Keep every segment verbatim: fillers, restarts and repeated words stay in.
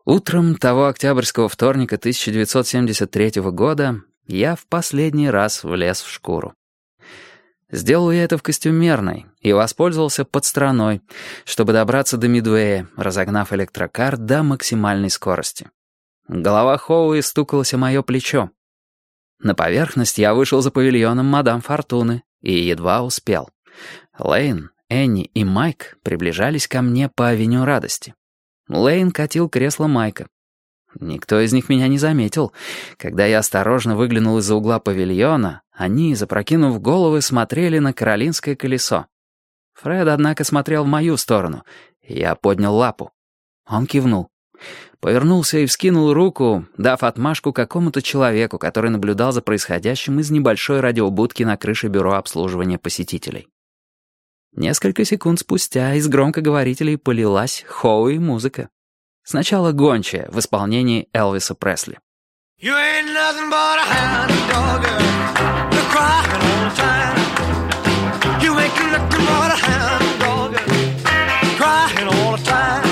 Утром того октябрьского вторника тысяча девятьсот семьдесят третьего года я в последний раз влез в шкуру. Сделал я это в костюмерной и воспользовался подстраной, чтобы добраться до Мидуэя, разогнав электрокар до максимальной скорости. Голова Хоуи стукалась о мое плечо. На поверхность я вышел за павильоном мадам Фортуны и едва успел. Лейн, Энни и Майк приближались ко мне по авеню Радости. Лейн катил кресло Майка. Никто из них меня не заметил. Когда я осторожно выглянул из-за угла павильона, они, запрокинув головы, смотрели на каролинское колесо. Фред, однако, смотрел в мою сторону. Я поднял лапу. Он кивнул. Повернулся и вскинул руку, дав отмашку какому-то человеку, который наблюдал за происходящим из небольшой радиобудки на крыше бюро обслуживания посетителей. Несколько секунд спустя из громкоговорителей полилась Хоуи музыка. Сначала гончая в исполнении Элвиса Пресли. You ain't nothing but a hound dog, you're crying all the time. You ain't nothing but a hound dog, crying all the time.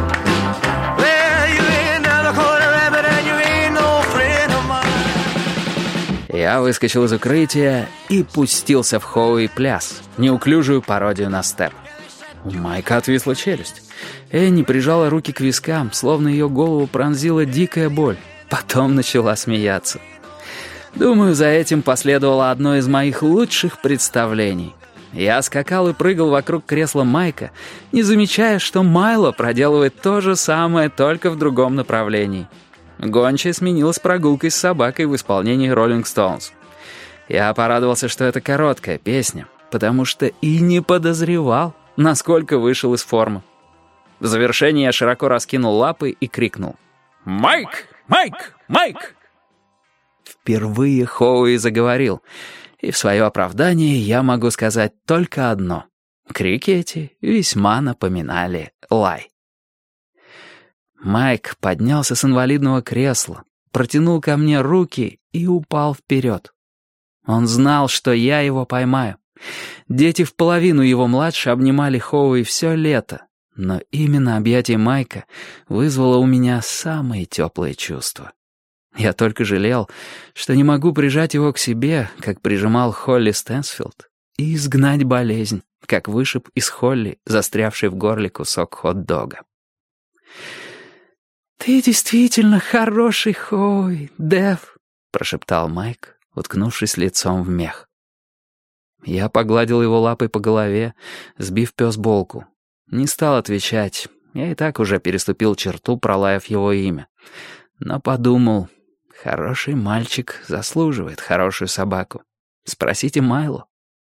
Well, you ain't never caught a rabbit and you ain't no friend of mine. Я выскочил из укрытия и пустился в Хоуи пляс, неуклюжую пародию на степ. У Майка отвисла челюсть. Энни прижала руки к вискам, словно ее голову пронзила дикая боль. Потом начала смеяться. Думаю, за этим последовало одно из моих лучших представлений. Я скакал и прыгал вокруг кресла Майка, не замечая, что Майло проделывает то же самое, только в другом направлении. Гончая сменилась прогулкой с собакой в исполнении Rolling Stones. Я порадовался, что это короткая песня, потому что и не подозревал, насколько вышел из формы. В завершение я широко раскинул лапы и крикнул: «Майк! Майк! Майк!» Впервые Хоуи заговорил, и в свое оправдание я могу сказать только одно. Крики эти весьма напоминали лай. Майк поднялся с инвалидного кресла, протянул ко мне руки и упал вперед. Он знал, что я его поймаю. Дети в половину его младше обнимали Хоуи все лето, но именно объятие Майка вызвало у меня самые теплые чувства. Я только жалел, что не могу прижать его к себе, как прижимал Холли Стэнсфилд, и изгнать болезнь, как вышиб из Холли, застрявший в горле кусок хот-дога. «Ты действительно хороший Хоуи, Дэв», — прошептал Майк, уткнувшись лицом в мех. Я погладил его лапой по голове, сбив пёс-болку. Не стал отвечать, я и так уже переступил черту, пролаяв его имя. Но подумал, хороший мальчик заслуживает хорошую собаку. Спросите Майло.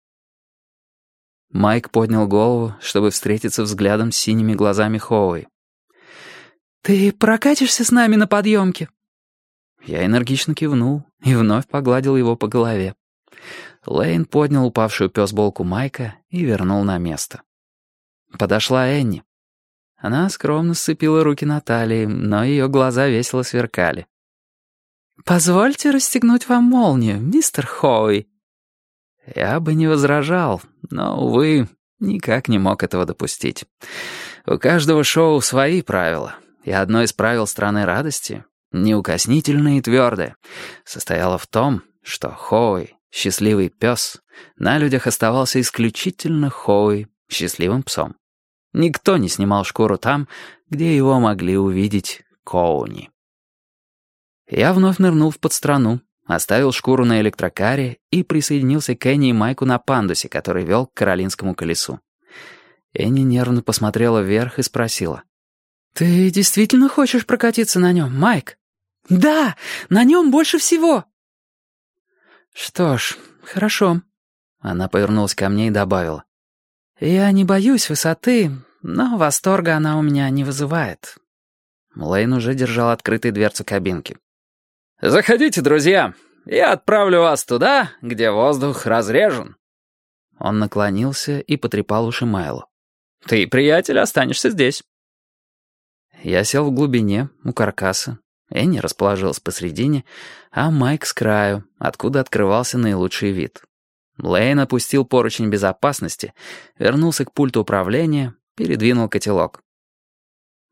Майк поднял голову, чтобы встретиться взглядом с синими глазами Хоуи. «Ты прокатишься с нами на подъемке?» Я энергично кивнул и вновь погладил его по голове. Лейн поднял упавшую пёсболку Майка и вернул на место. Подошла Энни. Она скромно сцепила руки на талии, но ее глаза весело сверкали. «Позвольте расстегнуть вам молнию, мистер Хоуи». Я бы не возражал, но, увы, никак не мог этого допустить. У каждого шоу свои правила, и одно из правил «Страны радости», неукоснительное и твердое, состояло в том, что Хоуи, счастливый пес, на людях оставался исключительно Хоуи, счастливым псом. Никто не снимал шкуру там, где его могли увидеть Коуни. Я вновь нырнул в подстрану, оставил шкуру на электрокаре и присоединился к Энни и Майку на пандусе, который вел к каролинскому колесу. Энни нервно посмотрела вверх и спросила: «Ты действительно хочешь прокатиться на нем, Майк?» «Да, на нем больше всего». «Что ж, хорошо». Она повернулась ко мне и добавила: «Я не боюсь высоты, но восторга она у меня не вызывает». Лейн уже держал открытой дверцу кабинки. «Заходите, друзья, я отправлю вас туда, где воздух разрежен». Он наклонился и потрепал уши Майло. «Ты, приятель, останешься здесь». Я сел в глубине, у каркаса. Энни расположилась посредине, а Майк с краю, откуда открывался наилучший вид. Лейн опустил поручень безопасности, вернулся к пульту управления, передвинул котелок.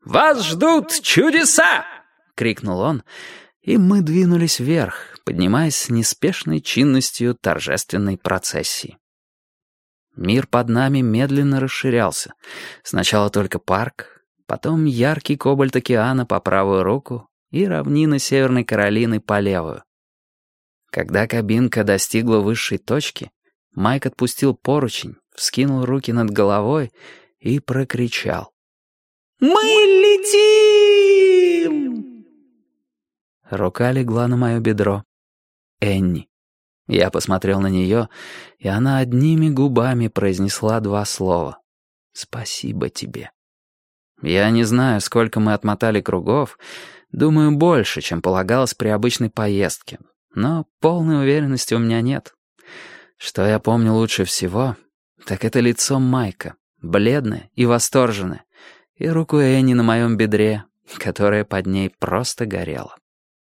«Вас ждут чудеса!» — крикнул он, и мы двинулись вверх, поднимаясь с неспешной чинностью торжественной процессии. Мир под нами медленно расширялся. Сначала только парк, потом яркий кобальт океана по правую руку и равнина Северной Каролины по левую. Когда кабинка достигла высшей точки, Майк отпустил поручень, вскинул руки над головой и прокричал: «Мы летим!» Рука легла на мое бедро. Энни. Я посмотрел на нее, и она одними губами произнесла два слова: «Спасибо тебе». Я не знаю, сколько мы отмотали кругов, думаю, больше, чем полагалось при обычной поездке, но полной уверенности у меня нет. Что я помню лучше всего, так это лицо Майка, бледное и восторженное, и руку Энни на моем бедре, которая под ней просто горела.